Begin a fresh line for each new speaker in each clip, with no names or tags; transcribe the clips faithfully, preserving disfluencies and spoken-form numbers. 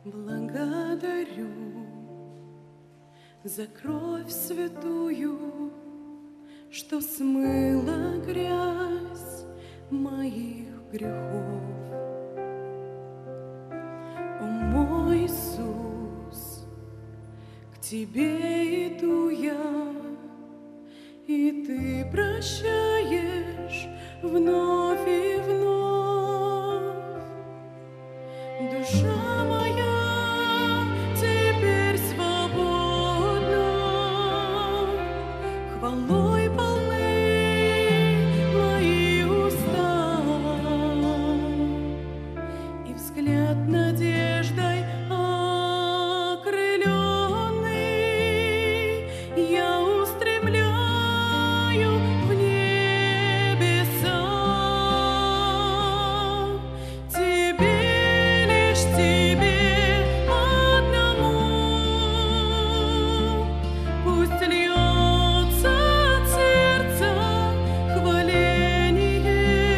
Благодарю за кровь святую, что смыла грязь моих грехов. О мой Иисус, к Тебе иду я, и Ты прощаешь вновь и вновь. Душа моя теперь свободна, хвалой полны мои уста, и взгляд надеждой окрыленный я устремляю в небеса. Тебе, лишь Тебе одному пусть льется от сердца хваление.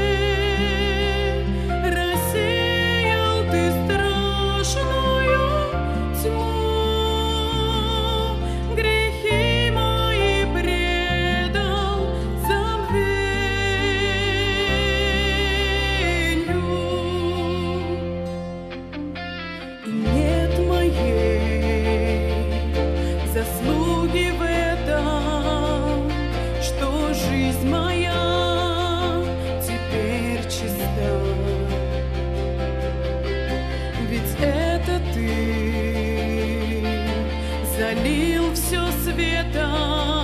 Рассеял Ты страшную тьму, грехи мои предал забвенью. И нет моей заслуги в этом, что жизнь моя теперь чиста. Ведь это Ты залил все светом